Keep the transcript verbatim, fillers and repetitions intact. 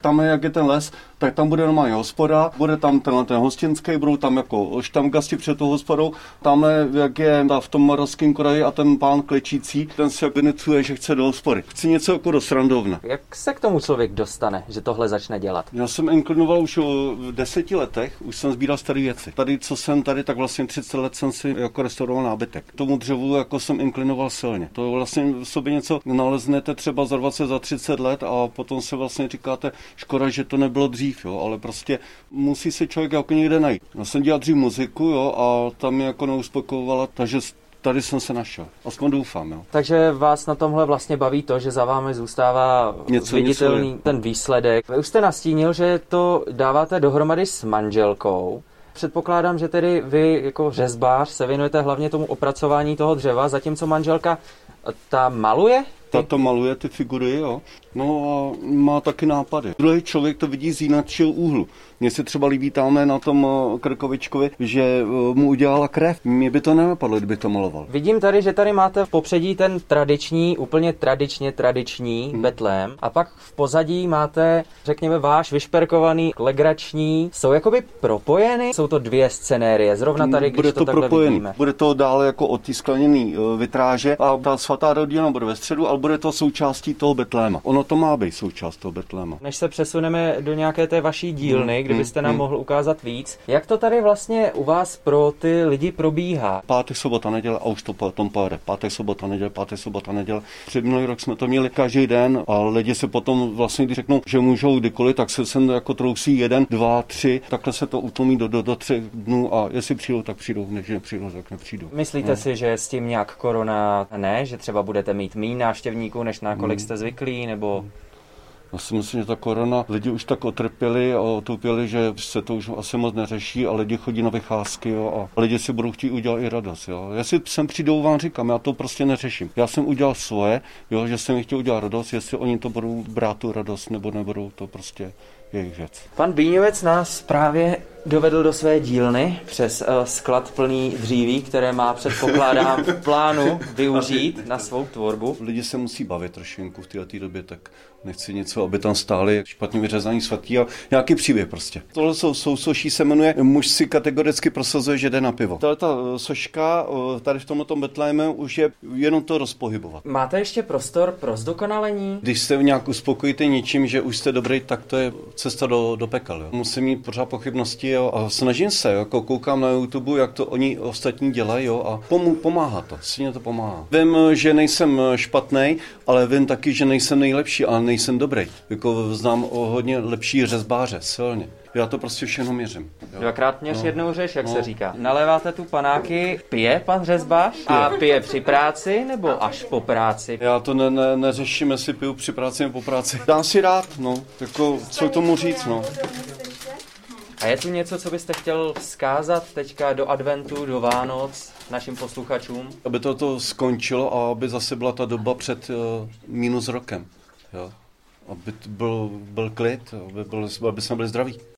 Tam, jak je ten les, tak tam bude normálně hospoda, bude tam tenhle ten hostinský, budou tam jako štamgasti před tou hospodou, tam, jak je v tom Moravském kraji a ten pán klečící, ten se vynicuje, že chce do hospody. Chce něco jako do srandovna. Jak se k tomu člověk dostane, že tohle začne dělat? Já jsem inklinoval už v deseti letech, už jsem sbíral staré věci. Tady, co jsem tady, tak vlastně třicet let jsem si jako restauroval nábytek. K tomu dřevu jako jsem inklinoval silně. To vlastně v sobě něco naleznete třeba za dvacet, za třicet let a potom se vlastně říkáte, škoda, že to nebylo dřív, jo, ale prostě musí se člověk jako někde najít. Já jsem dělal dřív muziku, jo, a tam mě jako neuspokojovala, takže tady jsem se našel. Aspoň doufám, jo. Takže vás na tomhle vlastně baví to, že za vámi zůstává něco, viditelný něco ten výsledek. Vy už jste nastínil, že to dáváte dohromady s manželkou. Předpokládám, že tedy vy jako řezbář se věnujete hlavně tomu opracování toho dřeva, zatímco manželka ta maluje? Ta to maluje ty figury, jo. No a má taky nápady. Druhý člověk to vidí z jiného úhlu. Mně se třeba líbí tamhle na tom Krkovičkovi, že mu udělala krev. Mně by to nenapadlo, kdyby to maloval. Vidím tady, že tady máte v popředí ten tradiční, úplně tradičně tradiční hmm. betlém. A pak v pozadí máte, řekněme, váš vyšperkovaný legrační. Jsou jakoby propojeny? Jsou to dvě scenérie, zrovna tady, když bude to, to takhle propojený. vidíme. Bude to dále jako od té skleněné vitráže a ta svatá rodina bude ve středu, ale bude to součástí toho betléma. Ono to má být součást toho betléma. Než se přesuneme do nějaké té vaší dílny, hmm. kdybyste nám hmm. mohl ukázat víc, jak to tady vlastně u vás pro ty lidi probíhá? Pátek, sobota, neděle a už to potom pojede. Pátek, sobota, neděle, pátek, sobota, neděle. Před minulý rok jsme to měli každý den a lidi se potom vlastně, když řeknou, že můžou kdykoliv, tak se sem jako trousí jeden, dva, tři, takhle se to utlumí do, do, do třech dnů a jestli přijdou, tak přijdou, než nepřijdou, tak nepřijdou. Myslíte no. si, že s tím nějak korona ne, že třeba budete mít méně návštěvníků, než na kolik jste zvyklí, nebo... Já si myslím, že ta korona, lidi už tak otrpěli a otupěli, že se to už asi moc neřeší a lidi chodí na vycházky, jo, a lidi si budou chtít udělat i radost. Jo. Jestli sem přijdou, vám říkám, já to prostě neřeším. Já jsem udělal svoje, jo, že jsem chtěl udělat radost, jestli oni to budou brát tu radost nebo nebudou, to prostě jejich věc. Pan Bíňovec nás právě dovedl do své dílny přes uh, sklad plný dříví, které má, předpokládám, v plánu využít na svou tvorbu. Lidi se musí bavit trošinku v této době, tak nechci něco, aby tam stáli špatně vyřezaný svatý a nějaký příběh prostě. Tohle jsou sousoší, se jmenuje Muž si kategoricky prosazuje, že jde na pivo. Tahle ta soška tady v tomto betlému už je jenom to rozpohybovat. Máte ještě prostor pro zdokonalení? Když se nějak uspokojíte něčím, že už jste dobrý, tak to je cesta do, do pekel. Jo. Musím mít pořád pochybnosti, jo, a snažím se, jo, jako koukám na YouTube, jak to oni ostatní dělají, jo, a pomů, pomáhá to, silně to pomáhá. Vím, že nejsem špatnej, ale vím taky, že nejsem nejlepší, ale nejsem dobrý. Jako znám o hodně lepší řezbáře, silně. Já to prostě všechno měřím. Jo. Dvakrát měř, no. jednou řeš, jak no. se říká. Naléváte tu panáky, pije pan řezbář? Pije. A pije při práci nebo až po práci? Já to ne, ne, neřeším, jestli piju při práci nebo po práci. Dám si rád, no. Jako, co tomu říct, no. A je tu něco, co byste chtěl vzkázat teďka do adventu, do Vánoc našim posluchačům? Aby toto skončilo a aby zase byla ta doba před uh, minus rokem. Jo. Aby byl, byl klid, aby, byl, aby jsme byli zdraví.